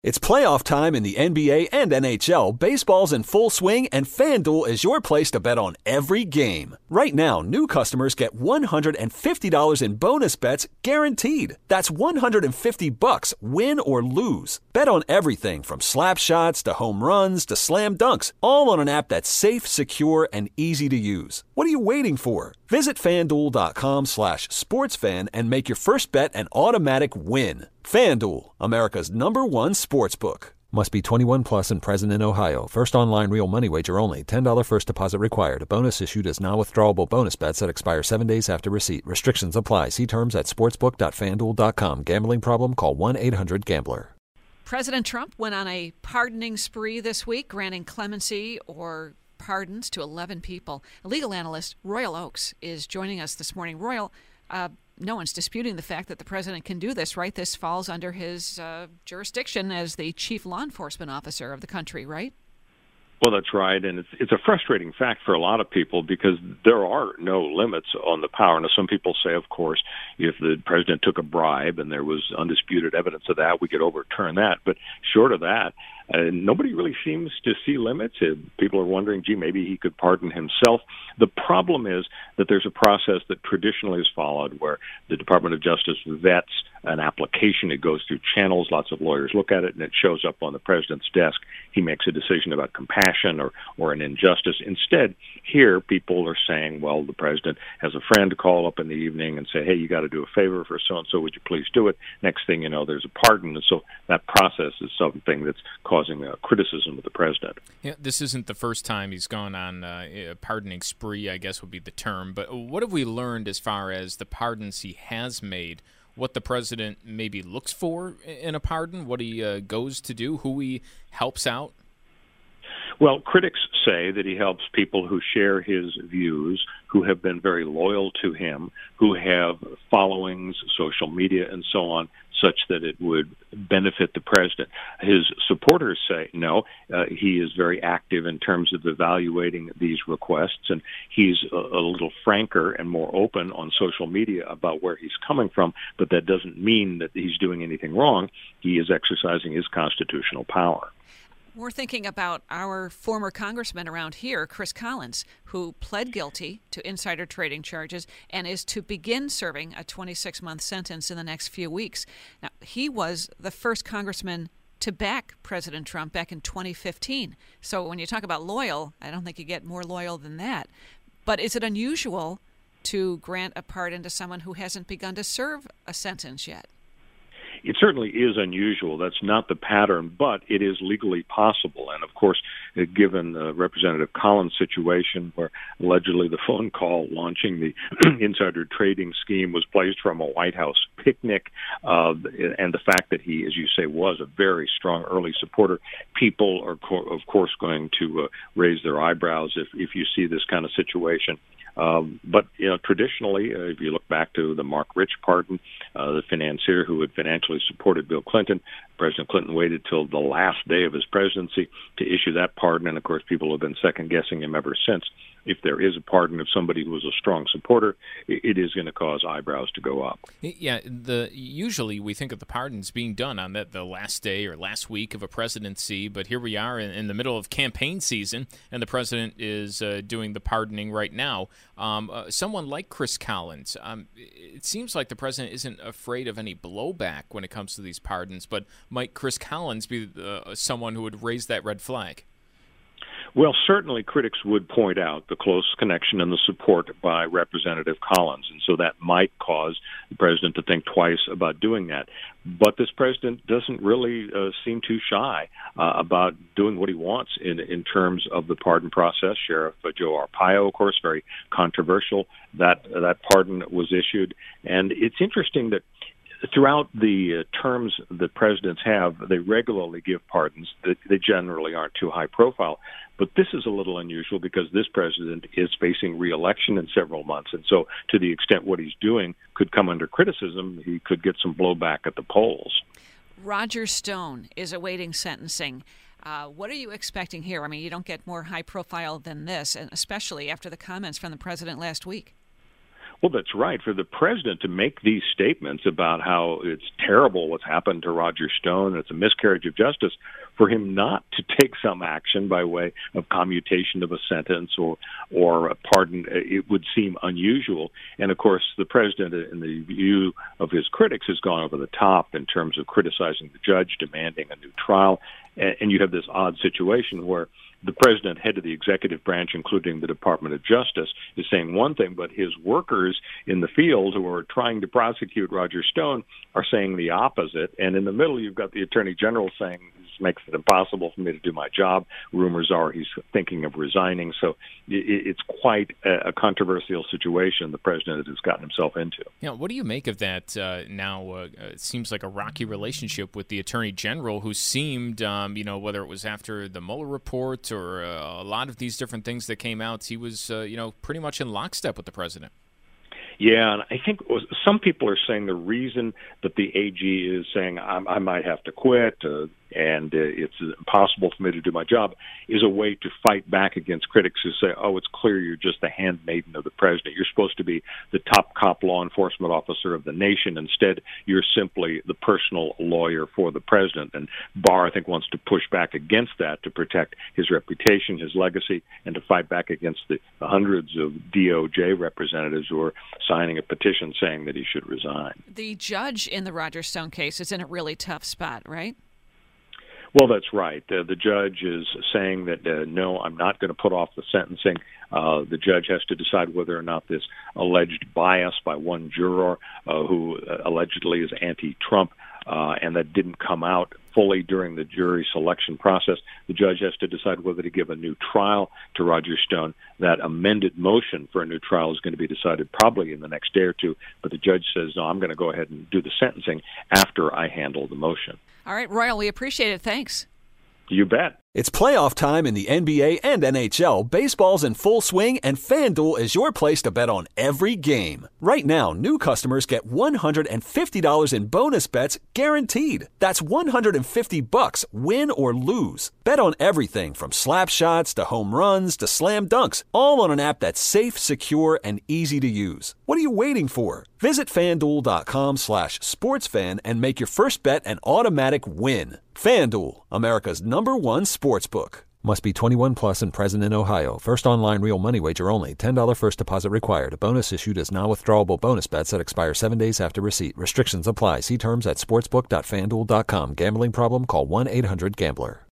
It's playoff time in the NBA and NHL. Baseball's in full swing, and FanDuel is your place to bet on every game. Right now, new customers get $150 in bonus bets guaranteed. That's $150, win or lose. Bet on everything from slap shots to home runs to slam dunks, all on an app that's safe, secure, and easy to use. What are you waiting for? Visit FanDuel.com/sportsfan and make your first bet an automatic win. FanDuel, America's #1 sportsbook. Must be 21 plus and present in Ohio. First online real money wager only. $10 first deposit required. A bonus issued as non-withdrawable bonus bets that expire 7 days after receipt. Restrictions apply. See terms at sportsbook.fanduel.com. Gambling problem? Call 1-800-GAMBLER. President Trump went on a pardoning spree this week, granting clemency or pardons to 11 people. A legal analyst, Royal Oakes, is joining us this morning. Royal, no one's disputing the fact that the president can do this, right? This falls under his jurisdiction as the chief law enforcement officer of the country, right? Well, that's right, and it's a frustrating fact for a lot of people because there are no limits on the power. Now, some people say, of course, if the president took a bribe and there was undisputed evidence of that, we could overturn that. But short of that, nobody really seems to see limits. People are wondering, gee, maybe he could pardon himself. The problem is that there's a process that traditionally is followed where the Department of Justice vets an application. It goes through channels. Lots of lawyers look at it, and it shows up on the president's desk. He makes a decision about compassion or an injustice. Instead, here, people are saying, well, the president has a friend call up in the evening and say, hey, you got to do a favor for so-and-so. Would you please do it? Next thing you know, there's a pardon. And so that process is something that's causing criticism of the president. Yeah, this isn't the first time he's gone on a pardoning spree, I guess would be the term. But what have we learned as far as the pardons he has made, what the president maybe looks for in a pardon, what he goes to do, who he helps out? Well, critics say that he helps people who share his views, who have been very loyal to him, who have followings, social media, and so on, such that it would benefit the president. His supporters say, no, he is very active in terms of evaluating these requests, and he's a little franker and more open on social media about where he's coming from, but that doesn't mean that he's doing anything wrong. He is exercising his constitutional power. We're thinking about our former congressman around here, Chris Collins, who pled guilty to insider trading charges and is to begin serving a 26-month sentence in the next few weeks. Now, he was the first congressman to back President Trump back in 2015. So when you talk about loyal, I don't think you get more loyal than that. But is it unusual to grant a pardon to someone who hasn't begun to serve a sentence yet? It certainly is unusual. That's not the pattern, but it is legally possible. And, of course, given Representative Collins' situation where allegedly the phone call launching the insider trading scheme was placed from a White House picnic, and the fact that he, as you say, was a very strong early supporter, people are, of course, going to raise their eyebrows if you see this kind of situation. But traditionally, if you look back to the Mark Rich pardon, the financier who had financially supported Bill Clinton, President Clinton waited till the last day of his presidency to issue that pardon, and of course people have been second-guessing him ever since. If there is a pardon of somebody who was a strong supporter, it is going to cause eyebrows to go up. Yeah, usually we think of the pardons being done on the last day or last week of a presidency, but here we are in the middle of campaign season, and the president is doing the pardoning right now. Someone like Chris Collins, it seems like the president isn't afraid of any blowback when it comes to these pardons, but might Chris Collins be someone who would raise that red flag? Well, certainly critics would point out the close connection and the support by Representative Collins, and so that might cause the president to think twice about doing that. But this president doesn't really seem too shy about doing what he wants in terms of the pardon process. Sheriff Joe Arpaio, of course, very controversial. That pardon was issued, and it's interesting that throughout the terms that presidents have, they regularly give pardons. They generally aren't too high profile. But this is a little unusual because this president is facing re-election in several months. And so to the extent what he's doing could come under criticism, he could get some blowback at the polls. Roger Stone is awaiting sentencing. What are you expecting here? I mean, you don't get more high profile than this, and especially after the comments from the president last week. Well, that's right. For the president to make these statements about how it's terrible what's happened to Roger Stone, it's a miscarriage of justice, for him not to take some action by way of commutation of a sentence or a pardon, it would seem unusual. And, of course, the president, in the view of his critics, has gone over the top in terms of criticizing the judge, demanding a new trial. And you have this odd situation where the president, head of the executive branch, including the Department of Justice, is saying one thing, but his workers in the field who are trying to prosecute Roger Stone are saying the opposite. And in the middle, you've got the Attorney General saying, this makes it impossible for me to do my job. Rumors are he's thinking of resigning. So it's quite a controversial situation the president has gotten himself into. Yeah, what do you make of that now? It seems like a rocky relationship with the Attorney General, who seemed, whether it was after the Mueller report or a lot of these different things that came out, he was, pretty much in lockstep with the president. Yeah, and I think some people are saying the reason that the AG is saying I might have to quit and it's impossible for me to do my job is a way to fight back against critics who say, oh, it's clear you're just the handmaiden of the president. You're supposed to be the top cop law enforcement officer of the nation. Instead, you're simply the personal lawyer for the president. And Barr, I think, wants to push back against that to protect his reputation, his legacy, and to fight back against the hundreds of DOJ representatives who are signing a petition saying that he should resign. The judge in the Roger Stone case is in a really tough spot, right? Well, that's right. The judge is saying that, no, I'm not going to put off the sentencing. The judge has to decide whether or not this alleged bias by one juror who allegedly is anti-Trump, and that didn't come out fully during the jury selection process. The judge has to decide whether to give a new trial to Roger Stone. That amended motion for a new trial is going to be decided probably in the next day or two, but the judge says, no, I'm going to go ahead and do the sentencing after I handle the motion. All right, Royal, we appreciate it. Thanks. You bet. It's playoff time in the NBA and NHL. Baseball's in full swing, and FanDuel is your place to bet on every game. Right now, new customers get $150 in bonus bets guaranteed. That's $150, win or lose. Bet on everything from slap shots to home runs to slam dunks, all on an app that's safe, secure, and easy to use. What are you waiting for? Visit FanDuel.com/sportsfan and make your first bet an automatic win. FanDuel, America's #1 sportsbook. Must be 21 plus and present in Ohio. First online real money wager only. $10 first deposit required. A bonus issued as non-withdrawable bonus bets that expire 7 days after receipt. Restrictions apply. See terms at sportsbook.fanduel.com. Gambling problem? Call 1-800-GAMBLER.